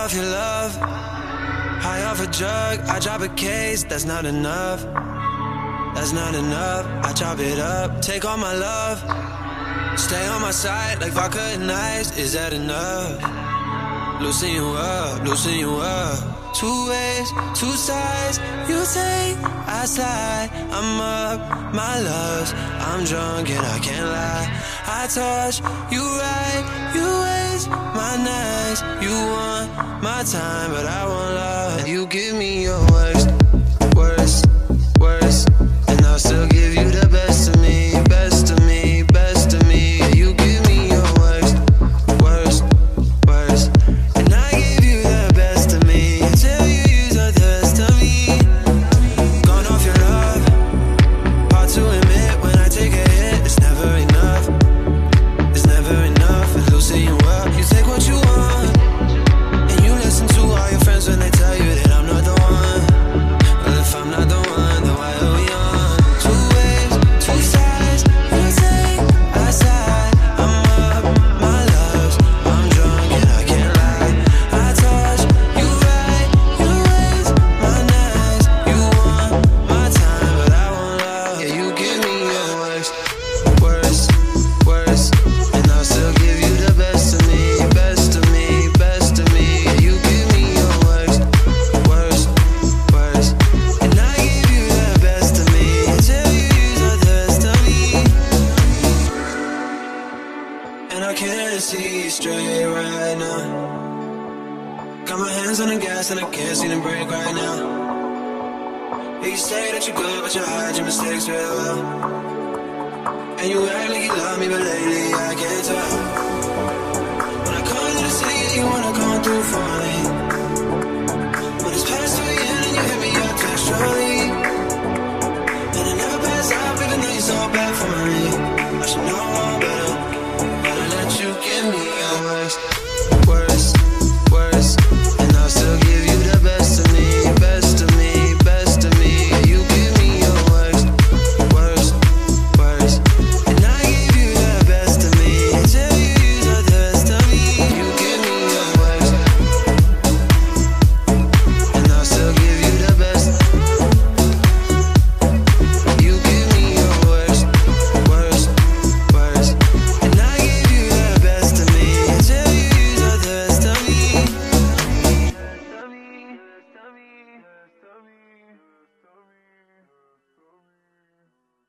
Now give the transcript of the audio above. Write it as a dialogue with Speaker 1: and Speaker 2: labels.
Speaker 1: off your love. High off a drug, I drop a case, that's not enough. That's not enough, I chop it up, take all my love. Stay on my side like vodka and ice, is that enough? Loosen you up, loosen you up. Two ways, two sides, you take, I slide. I'm up, my loves, I'm drunk and I can't lie. I touch, you right, you waste my nights. You want my time, but I want love. You give me your worst, worst, worst, and I'll still give you the best of me, best of me, best of me. You give me your worst, worst, worst, and I give you the best of me until you use the best of me. Gone off your love, hard to admit when I take a hit. It's never enough, it's never enough. It's loosen you up, you take what you want, and you listen to all your friends when they tell you that I'm not the one. Well, if I'm not the one, then why are we on? Two ways, two sides, you take, I slide. I'm up, my loves, I'm drunk and I can't lie. I touch, you right, you waste my nights. You want my time, but I want love. Yeah, you give me your worst, worst, worst, and I'll still give you the best of me, best of me, best of me. Yeah, you give me your worst, worst, worst, and I give you the best of me until you use the best of me. And I can't see straight right now. Got my hands on the gas and I can't see the brake right now. Yeah, you say that you're good, but you hide your mistakes real well. And you act like you love me, but lately I can't tell. When I come to the city, you wanna come through for me. When it's past 2 a.m. and you hit me up textually, and I never pass up even though you're so bad for me. I should know, but